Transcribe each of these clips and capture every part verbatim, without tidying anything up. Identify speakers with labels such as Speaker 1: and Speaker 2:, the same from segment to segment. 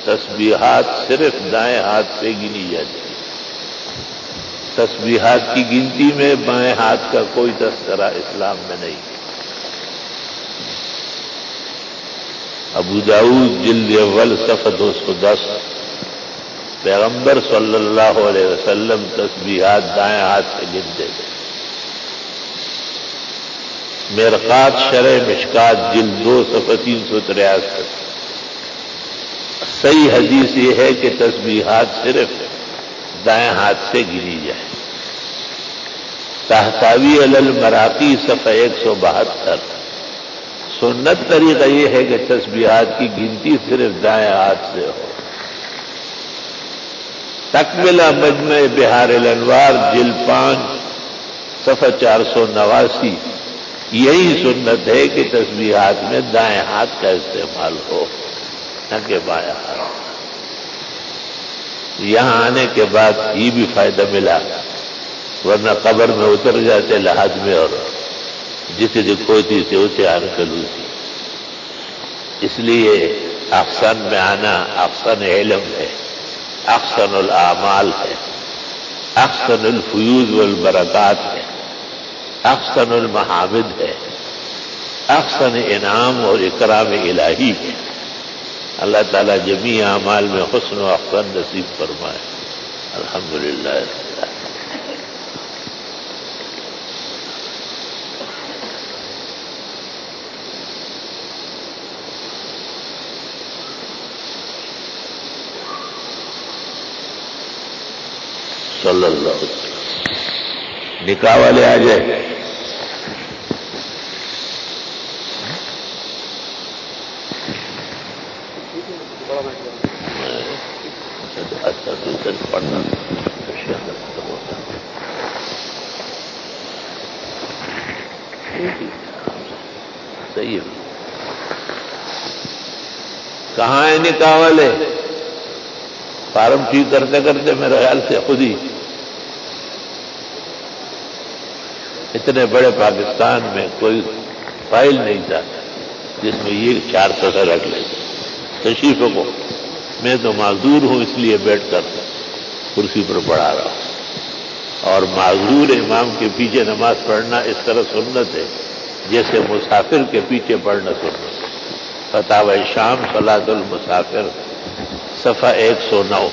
Speaker 1: تسبیحات صرف دائیں ہاتھ سے گنی جاتی ہیں. تسبیحات کی گنتی میں بائیں ہاتھ کا کوئی تذکرہ اسلام میں نہیں. ابو داؤد جلد اول صفحہ دو سو دس. پیغمبر صلی اللہ علیہ وسلم تسبیحات دائیں ہاتھ سے گنتے تھے. مرقات شرح مشکات جلد دو صفحہ تین سو تریاسٹھ. صحیح حدیث یہ ہے کہ تسبیحات صرف دائیں ہاتھ سے گنی جائے. تحتاوی علی المراقی صفحہ ایک سو بہتر. سنت طریقہ یہ ہے کہ تسبیحات کی گنتی صرف دائیں ہاتھ سے ہو. تکملہ مجمع بہار الانوار جلد پانچ صفحہ چار سو نواسی. یہی سنت ہے کہ تسبیحات میں دائیں ہاتھ کا استعمال ہو نہ کہ بائیں ہاتھ. یہاں آنے کے بعد یہ بھی فائدہ ملا، ورنہ قبر میں اتر جاتے لحاظ میں اور جسے دکھوتی سے اسے آنکلو تھی. اس لیے احسن میں آنا احسن علم ہے، احسن الاعمال ہے، احسن الفیوز والبرکات ہے، احسن المحامد ہے، احسن انعام اور اکرام الہی ہے. اللہ تعالیٰ جمیع اعمال میں حسن و احسن نصیب فرمائے. الحمدللہ. صلی اللہ علیہ وسلم. نکاح والے آ جائے. اچھا دوسرے پڑھنا صحیح ہے. کہاں ہے نکاح والے؟ فارم ٹھیک کرتے کرتے میرے خیال سے خود ہی اتنے بڑے پاکستان میں کوئی فائل نہیں تھا جس میں یہ چار سطح رکھ لیتے. تشریفوں کو میں تو معذور ہوں، اس لیے بیٹھ کر کرسی پر پڑھا رہا ہوں. اور معذور امام کے پیچھے نماز پڑھنا اس طرح سنت ہے جیسے مسافر کے پیچھے پڑھنا سنت ہے. فتاوی شام صلاۃ المسافر صفحہ ایک سو نو.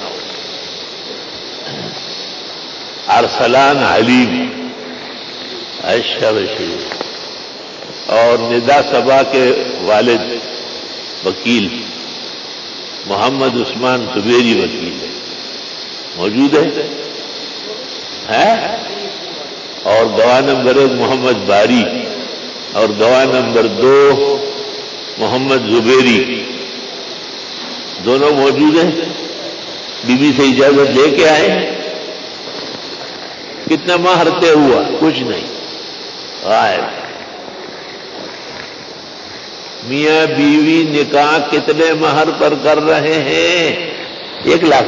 Speaker 1: ارسلان علیم اشہر شریف اور ندا صبا کے والد وکیل محمد عثمان زبیری وکیل موجود ہے. اور گواہ نمبر ایک محمد باری اور گواہ نمبر دو محمد زبیری دونوں موجود ہیں. بی بی سے اجازت لے کے آئے. کتنا مہر طے ہوا؟ کچھ نہیں. غائب. میاں بیوی نکاح کتنے مہر پر کر رہے ہیں؟ ایک لاکھ.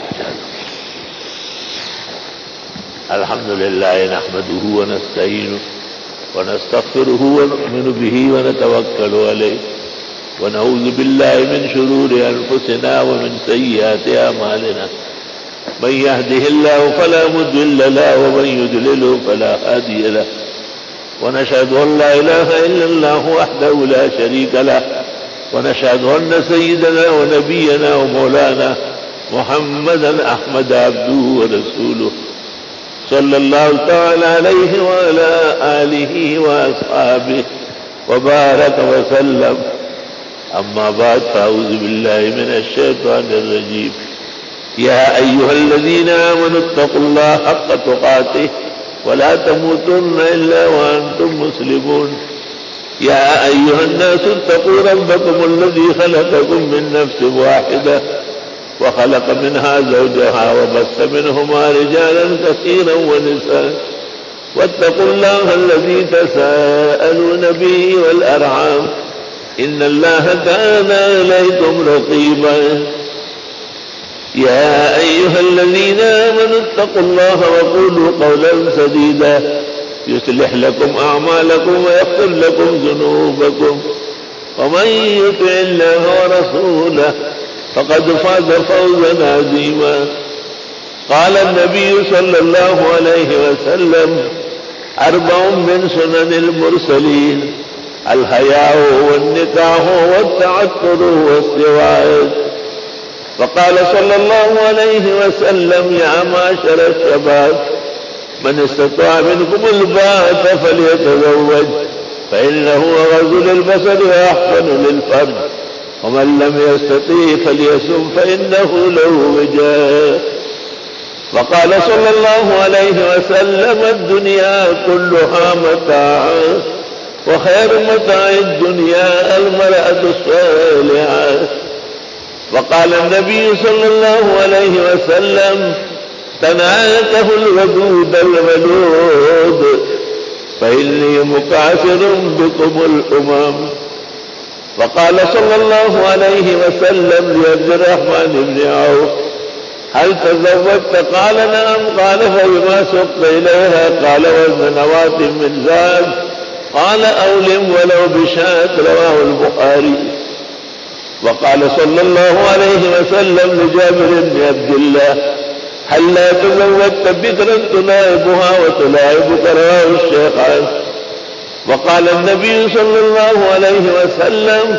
Speaker 1: الحمدللہ نحمدہ ونستعینہ ونستغفرہ ونؤمن بہ ونتوکل علیہ ونعوذ باللہ من شرور انفسنا ومن سیئات اعمالنا من يهده الله فلا مضل له ومن يضلل فلا هادي له ونشهد ان لا اله الا الله وحده لا شريك له ونشهد ان سيدنا ونبينا ومولانا محمدا احمد عبده ورسوله صلى الله تعالى عليه وعلى آله وأصحابه وبارك وسلم. أما بعد فأعوذ بالله من الشيطان الرجيم. يا أيها الذين آمنوا اتقوا الله حق تقاته ولا تموتن إلا وأنتم مسلمون. يا أيها الناس اتقوا ربكم الذي خلقكم من نفس واحدة وخلق منها زوجها وبث منهما رجالا كثيرا ونساء واتقوا الله الذي تساءلون به والأرحام إن الله كان عليكم رقيبا. يا أيها الذين آمنوا اتقوا الله وقولوا قولا سديدا يصلح لكم أعمالكم ويغفر لكم ذنوبكم ومن يطع الله ورسوله فقد فاز فوزا عظيما. قال النبي صلى الله عليه وسلم: أربع من سنن المرسلين: الحياء والنكاح والتعطر والسواك. فقال صلى الله عليه وسلم: يا معشر الشباب، من استطاع منكم الباءة فليتزوج فإنه أغض للبصر وأحسن للفرج، ومن لم يستطيع فليصم فإنه له وجاء. وقال صلى الله عليه وسلم: الدنيا كلها متاع، وخير متاع الدنيا المرأة الصالحة. وقال النبي صلى الله عليه وسلم: تناكحوا الودود الولود فإني مكاثر بكم الأمم. وقال صلى الله عليه وسلم لعبد الرحمن بن عوف: هل تزوجت؟ قال نعم. قال: فبما سقت إليها؟ قال: وزن نواة من ذهب. قال: أولم ولو بشاة. رواه البخاري. وقال صلى الله عليه وسلم لجابر بن عبد الله: هل لا تزوجت بكرا تلاعبها وتلاعبك؟ رواه الشيخان. وقال النبي صلى الله عليه وسلم: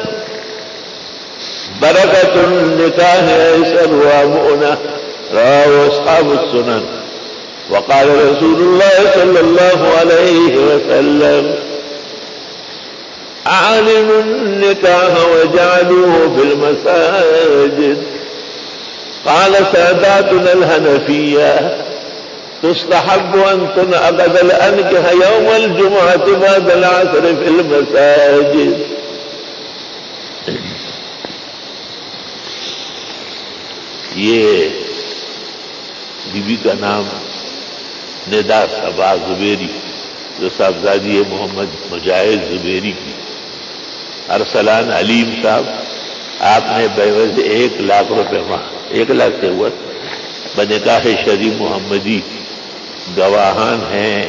Speaker 1: بركة النكاح أيسر ومؤنة. رواه أصحاب السنن. وقال رسول الله صلى الله عليه وسلم: أعلنوا النكاح وجعلوه في المساجد. قال ساداتنا الحنفية: تستحب أن تنعقد الأنكحة يوم الجمعة بعد العصر في المساجد. یہ بی بی کا نام ندا صبا زبیری، جو صاحبزادی ہے محمد مجاہد زبیری کی. ارسلان علیم صاحب، آپ نے بیوز ایک لاکھ روپے ماہ، ایک لاکھ سے ہوا بنکاح شریف محمدی. گواہان ہیں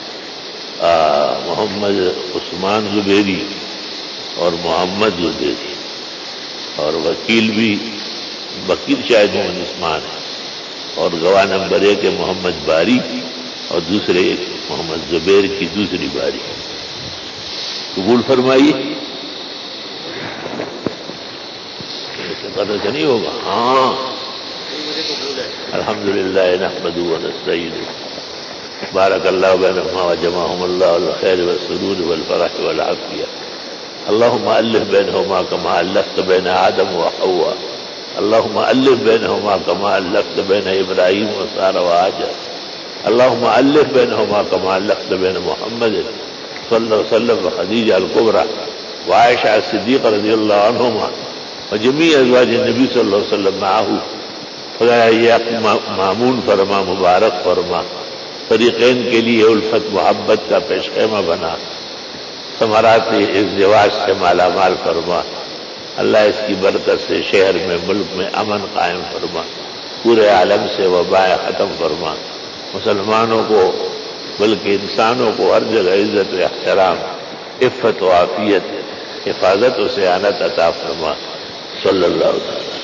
Speaker 1: محمد عثمان زبیری اور محمد زبیری، اور وکیل بھی وکیل شاید محمد عثمان ہے، اور گواہ نمبر ایک ہے محمد باری اور دوسرے محمد زبیر کی دوسری باری. قبول فرمائیے. پتہ سے نہیں ہوگا. ہاں الحمدللہ نحمدہ ونستعینہ. بارک اللہ بینہما وجمعہم اللہ الخیر والسرور والفرح والعافیہ. اللہم الف بینہما کما الفت بین آدم وحوا. اللہم الف بینہما کما الفت بین ابراہیم وسارہ وہاجر. اللہم الف بینہما کما الفت بین محمد صلی اللہ علیہ وسلم وخدیجہ الکبریٰ وعائشہ الصدیقہ رضی اللہ عنہما وجمیع ازواج النبی صلی اللہ علیہ وسلم معه. خدایا یہ معمون فرما، مبارک فرما، فریقین کے لیے الفت محبت کا پیش خیمہ بنا، ثمرات ازدواج سے مالا مال فرما. اللہ اس کی برکت سے شہر میں، ملک میں امن قائم فرما، پورے عالم سے وبائیں ختم فرما. مسلمانوں کو بلکہ انسانوں کو ہر جگہ عزت و احترام، عفت و عافیت، حفاظت و سیانت عطا فرما. صلی اللہ علیہ وسلم.